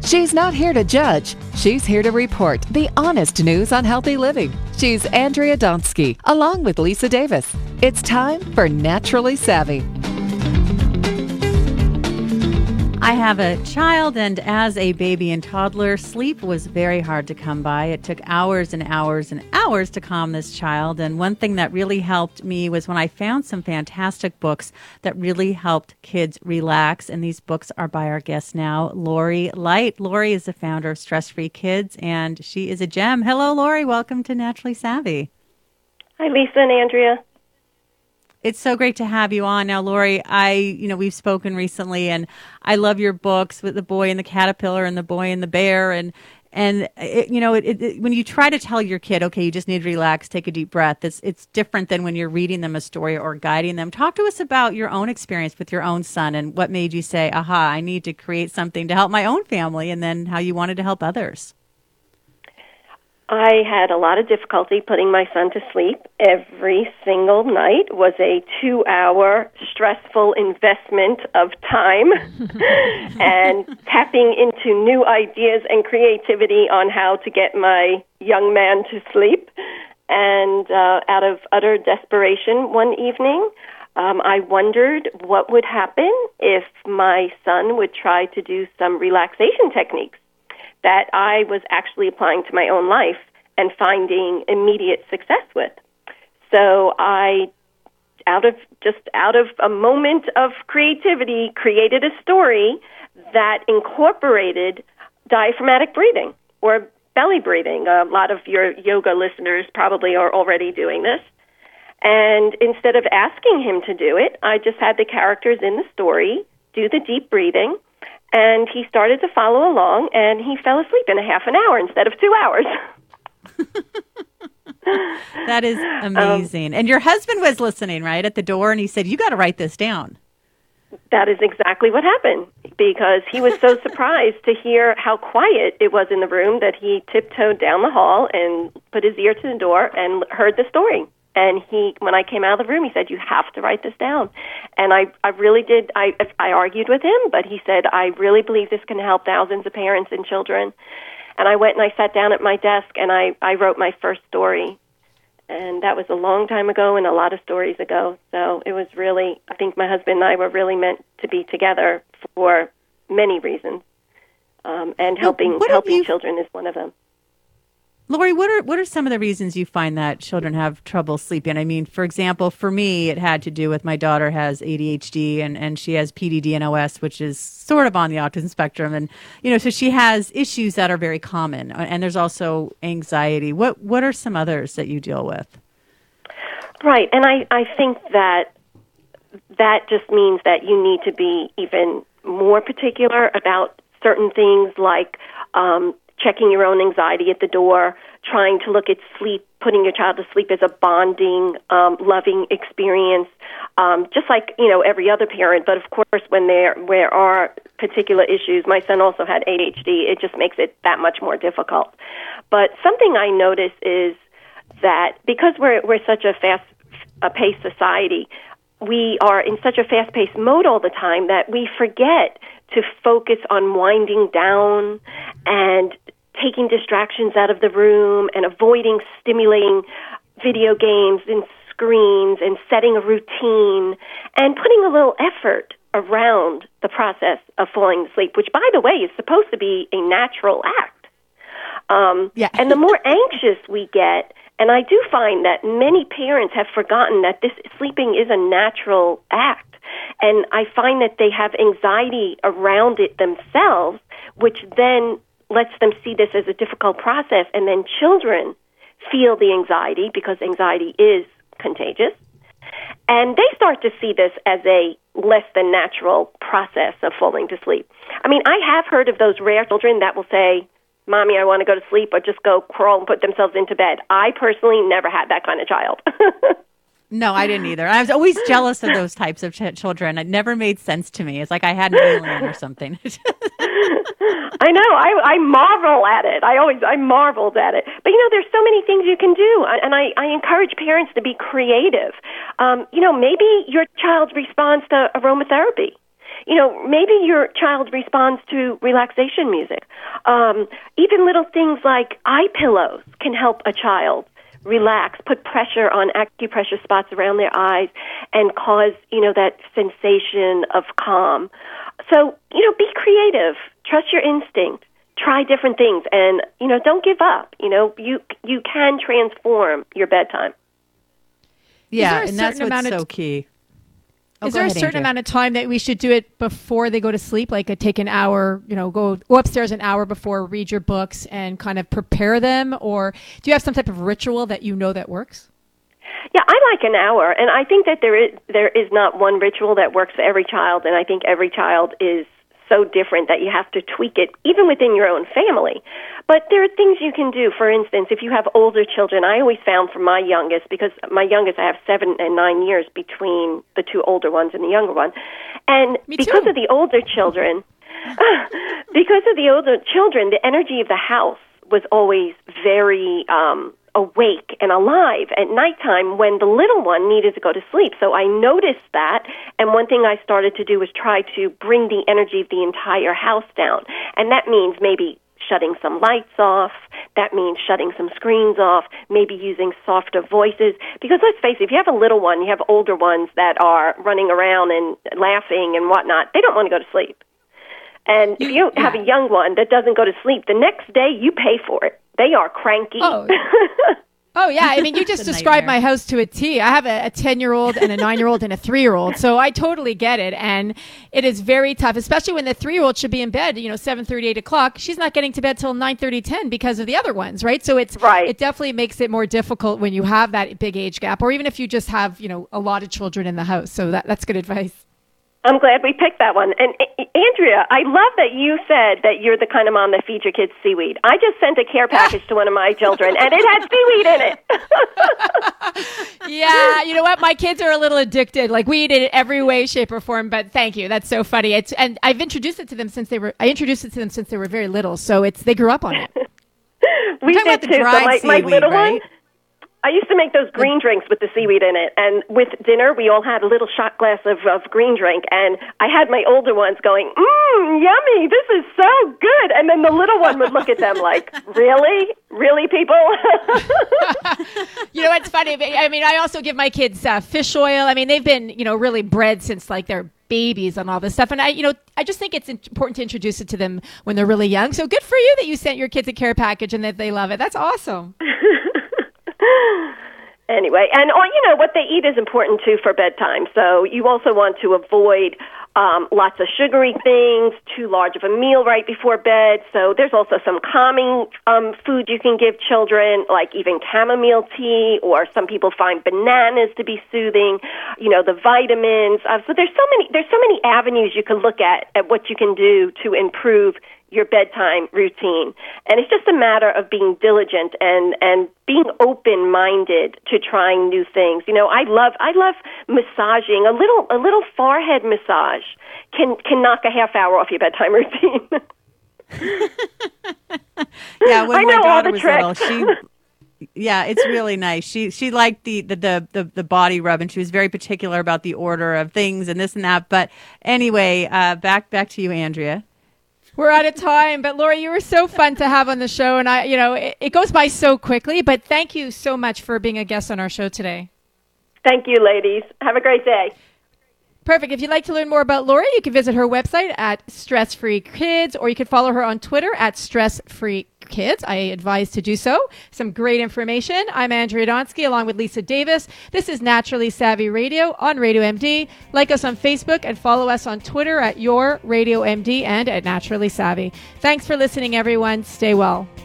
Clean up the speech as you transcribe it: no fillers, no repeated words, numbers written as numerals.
She's not here to judge. She's here to report the honest news on healthy living. She's Andrea Donsky, along with Lisa Davis. It's time for Naturally Savvy. I have a child, and as a baby and toddler, sleep was very hard to come by. It took hours and hours and hours to calm this child. And one thing that really helped me was when I found some fantastic books that really helped kids relax. And these books are by our guest now, Lori Light. Lori is the founder of Stress Free Kids, and she is a gem. Hello, Lori. Welcome to Naturally Savvy. Hi, Lisa and Andrea. It's so great to have you on. Now, Lori, we've spoken recently, and I love your books with The Boy and the Caterpillar and The Boy and the Bear. And when you try to tell your kid, okay, you just need to relax, take a deep breath, it's different than when you're reading them a story or guiding them. Talk to us about your own experience with your own son and what made you say, aha, I need to create something to help my own family, and then how you wanted to help others. I had a lot of difficulty putting my son to sleep. Every single night was a 2-hour stressful investment of time and tapping into new ideas and creativity on how to get my young man to sleep. And out of utter desperation one evening, I wondered what would happen if my son would try to do some relaxation techniques that I was actually applying to my own life and finding immediate success with. So I, out of a moment of creativity, created a story that incorporated diaphragmatic breathing or belly breathing. A lot of your yoga listeners probably are already doing this. And instead of asking him to do it, I just had the characters in the story do the deep breathing. And he started to follow along, and he fell asleep in a half an hour instead of 2 hours. That is amazing. And your husband was listening, right, at the door, and he said, you got to write this down. That is exactly what happened, because he was so surprised to hear how quiet it was in the room that he tiptoed down the hall and put his ear to the door and heard the story. And when I came out of the room, he said, you have to write this down. And I really did. I argued with him, but he said, I really believe this can help thousands of parents and children. And I went and I sat down at my desk and I wrote my first story. And that was a long time ago and a lot of stories ago. So it was really, I think my husband and I were really meant to be together for many reasons. And helping children is one of them. Lori, what are some of the reasons you find that children have trouble sleeping? I mean, for example, for me, it had to do with my daughter has ADHD and she has PDD and OS, which is sort of on the autism spectrum. And, so she has issues that are very common. And there's also anxiety. What are some others that you deal with? Right. And I think that just means that you need to be even more particular about certain things like checking your own anxiety at the door, trying to look at sleep, putting your child to sleep as a bonding, loving experience, just like, every other parent. But of course, when there are particular issues, my son also had ADHD, it just makes it that much more difficult. But something I notice is that because we're such a fast-paced society, we are in such a fast-paced mode all the time that we forget to focus on winding down and taking distractions out of the room and avoiding stimulating video games and screens and setting a routine and putting a little effort around the process of falling asleep, which, by the way, is supposed to be a natural act. And the more anxious we get, and I do find that many parents have forgotten that this sleeping is a natural act. And I find that they have anxiety around it themselves, which then lets them see this as a difficult process. And then children feel the anxiety because anxiety is contagious. And they start to see this as a less than natural process of falling to sleep. I mean, I have heard of those rare children that will say, Mommy, I want to go to sleep, or just go crawl and put themselves into bed. I personally never had that kind of child. No, I didn't either. I was always jealous of those types of children. It never made sense to me. It's like I had an alien or something. I know. I marvel at it. I marveled at it. But, there's so many things you can do. And I encourage parents to be creative. Maybe your child responds to aromatherapy. maybe your child responds to relaxation music. Even little things like eye pillows can help a child relax, put pressure on acupressure spots around their eyes and cause, that sensation of calm. So, be creative. Trust your instinct. Try different things and, don't give up. You can transform your bedtime. Yeah, and that's what's so key. Is there a certain amount of time that we should do it before they go to sleep? Like take an hour, go upstairs an hour before, read your books and kind of prepare them? Or do you have some type of ritual that that works? Yeah, I like an hour. And I think that there is not one ritual that works for every child. And I think every child is so different that you have to tweak it, even within your own family. But there are things you can do. For instance, if you have older children, I always found for my youngest, because my youngest, I have 7 and 9 years between the two older ones and the younger one. And because of the older children, the energy of the house was always very awake and alive at nighttime when the little one needed to go to sleep. So I noticed that, and one thing I started to do was try to bring the energy of the entire house down. And that means maybe shutting some lights off, that means shutting some screens off, maybe using softer voices. Because let's face it, if you have a little one, you have older ones that are running around and laughing and whatnot, they don't want to go to sleep. And if you have a young one that doesn't go to sleep, the next day you pay for it. They are cranky. Oh, yeah. I mean, you just described my house to a T. I have a 10-year-old and a 9-year-old and a 3-year-old. So I totally get it. And it is very tough, especially when the 3-year-old should be in bed, 7:30, 8 o'clock. She's not getting to bed till 9:30, 10 because of the other ones, right? So it definitely makes it more difficult when you have that big age gap, or even if you just have, a lot of children in the house. So that's good advice. I'm glad we picked that one. And Andrea, I love that you said that you're the kind of mom that feeds your kids seaweed. I just sent a care package to one of my children, and it had seaweed in it. Yeah, you know what? My kids are a little addicted. Like, we eat it in every way, shape, or form. But thank you. That's so funny. And I've introduced it to them since they were very little. So they grew up on it. We did too. So my little one. I used to make those green drinks with the seaweed in it, and with dinner, we all had a little shot glass of green drink, and I had my older ones going, yummy, this is so good, and then the little one would look at them like, really? Really, people? You know, it's funny. I mean, I also give my kids fish oil. I mean, they've been, really bred since, like, they're babies and all this stuff. And I just think it's important to introduce it to them when they're really young. So good for you that you sent your kids a care package and that they love it. That's awesome. Anyway, and what they eat is important too for bedtime. So you also want to avoid lots of sugary things, too large of a meal right before bed. So there's also some calming food you can give children, like even chamomile tea, or some people find bananas to be soothing. The vitamins. So there's so many avenues you can look at what you can do to improve your bedtime routine. And it's just a matter of being diligent and being open-minded to trying new things. I love massaging. A little forehead massage can knock a half hour off your bedtime routine. Yeah, when I my know all daughter the was tricks. little, it's really nice. She liked the body rub, and she was very particular about the order of things and this and that. But anyway, back to you, Andrea. We're out of time, but Lori, you were so fun to have on the show, and it goes by so quickly, but thank you so much for being a guest on our show today. Thank you, ladies. Have a great day. Perfect. If you'd like to learn more about Lori, you can visit her website at Stress Free Kids, or you can follow her on Twitter at Stress Free Kids. I advise to do so. Some great information. I'm Andrea Donsky along with Lisa Davis. This is Naturally Savvy Radio on Radio MD. Like us on Facebook and follow us on Twitter at Your Radio MD and at Naturally Savvy. Thanks for listening, everyone. Stay well.